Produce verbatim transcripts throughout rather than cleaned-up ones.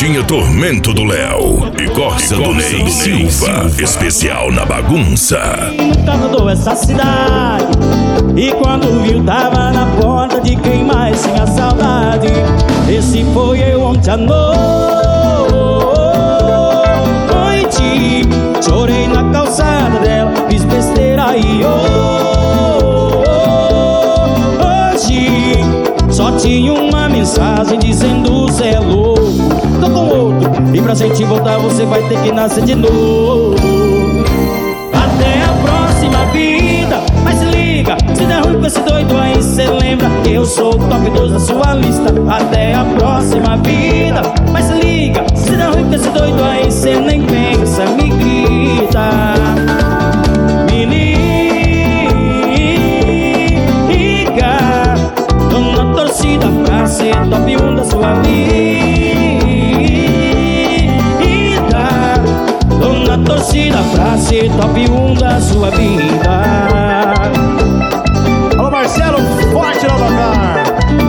Tinha Tormento do Léo e Corsa do Ney Silva, especial na bagunça. Nunca mudou essa cidade, e quando viu tava na porta de quem mais tinha saudade. Esse foi eu ontem à noite, chorei na calçada dela, fiz besteira e hoje só tinha uma mensagem dizendo: cê é louco, tô com outro, e pra gente voltar você vai ter que nascer de novo. Até a próxima vida, mas se liga, se der ruim com esse doido aí cê lembra que eu sou o top dois da sua lista. Até a próxima vida, mas se liga, se der ruim com esse doido aí cê nem pensa, me grita. Me liga, tô na torcida pra ser top um da sua vida. Tô na torcida pra ser top um da sua vida. Alô Marcelo, forte lá Bacar.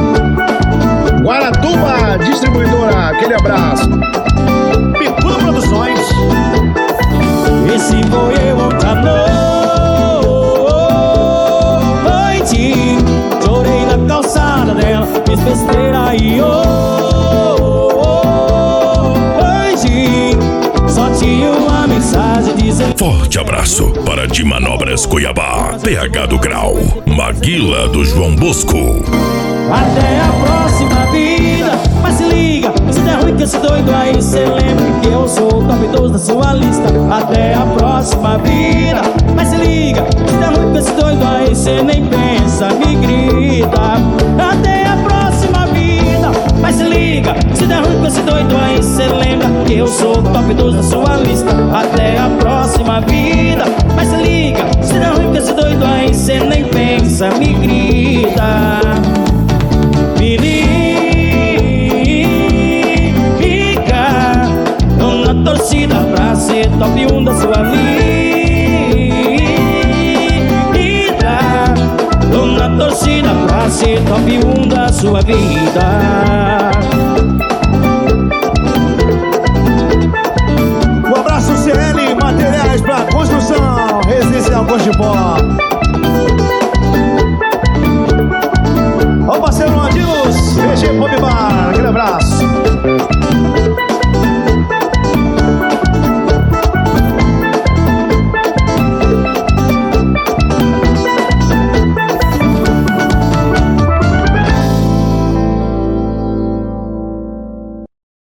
Guaratuba Distribuidora, aquele abraço. Picudo Produções. Esse foi eu ontem à noite, chorei na calçada dela, fiz besteira e hoje só tinha uma mensagem dizendo: Forte abraço para de Manobras Cuiabá, P H do Grau, Maguila do João Bosco. até a próxima vida, mas se liga, se der ruim que esse doido aí cê lembra que eu sou o top dois da sua lista. Até a próxima vida, mas se liga, se der ruim que esse doido aí cê nem pensa, me grita. Até a próxima vida, mas se liga, se der ruim que esse doido aí cê lembra que eu sou o top dois da sua lista. Até a próxima vida, mas se liga, se der ruim que esse doido aí cê nem pensa, me grita. Me liga, tô na torcida pra ser top um da sua vida. Tô na torcida pra ser top um da sua vida. Um abraço C L Materiais pra Construção Residencial Cor de Pó.